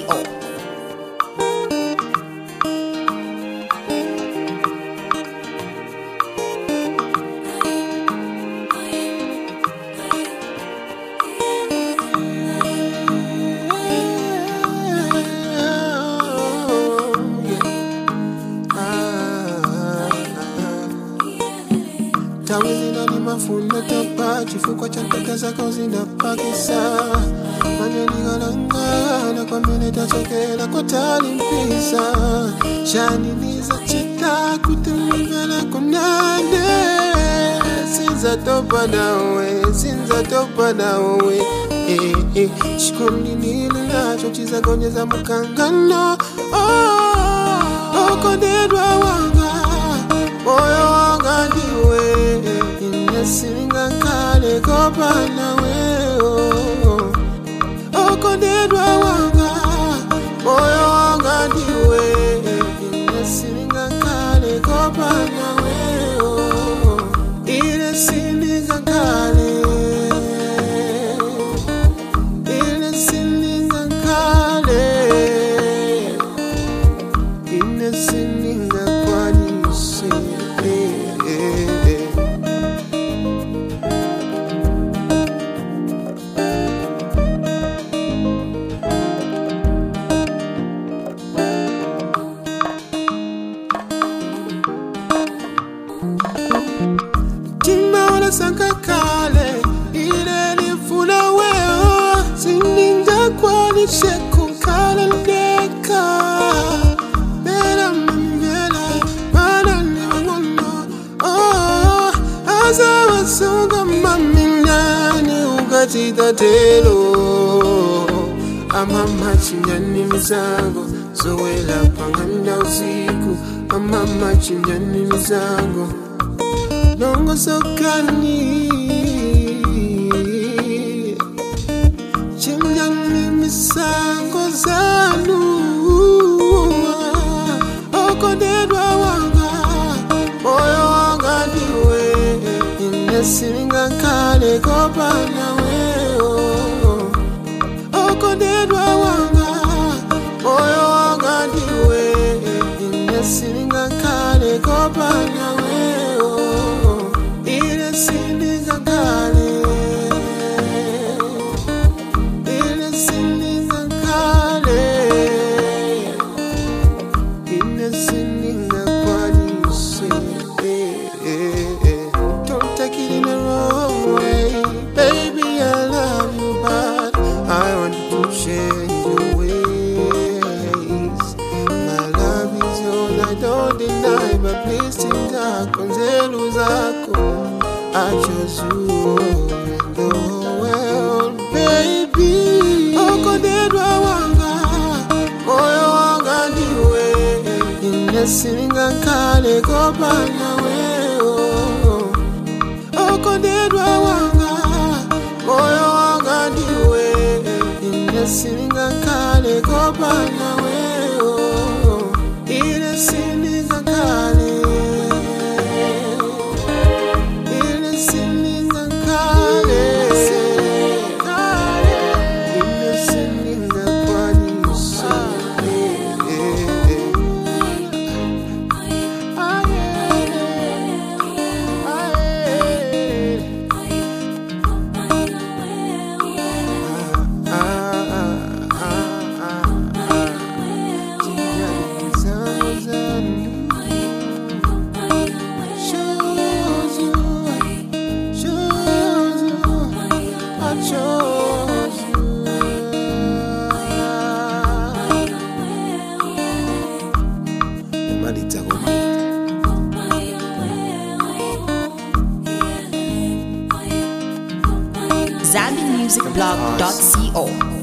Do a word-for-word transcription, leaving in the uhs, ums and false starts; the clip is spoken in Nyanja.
Tawizina ni mafuna tapa chifukwa cha mpaka zako zinapakisa manyeni galangala kwa mene tachokela kwa talimpisa shani niza chita kutumigala kunande sinza topa nawe sinza topa nawe eh eh shikundi nili nacho chiza gonyeza mukangano oh oko dedwa wanga moyo wanga ndiwe Silinga kale kopana weo Oko dedwa wanga moyo wanga ndiwe Silinga kale kopana weo Ile silinga kale Ile silinga kale Ile silinga kwa nisi Sankakale ile nifuna weo sininja kwa nisheku kala ndeka Mera mimela mana niwangono Oh azawa sunga maminani ugatita telo Amama chinyani mizango Zoela panganda usiku Amama chinyani mizango Nongo sokani Chimjani misango zanu Oko dedwa wanga Moyo wanga diwe Inesilinga kale kopana weo Oko dedwa wanga Moyo wanga diwe Inesilinga kale kopana weo I chose you in the world, baby. Oko dedwa wanga, moyo wanga ndiwe. Inesilinga kale kopana weo. Oko dedwa wanga, moyo wanga ndiwe. Inesilinga kale kopana weo. Inesilinga kale. Zambi Music Blog dot co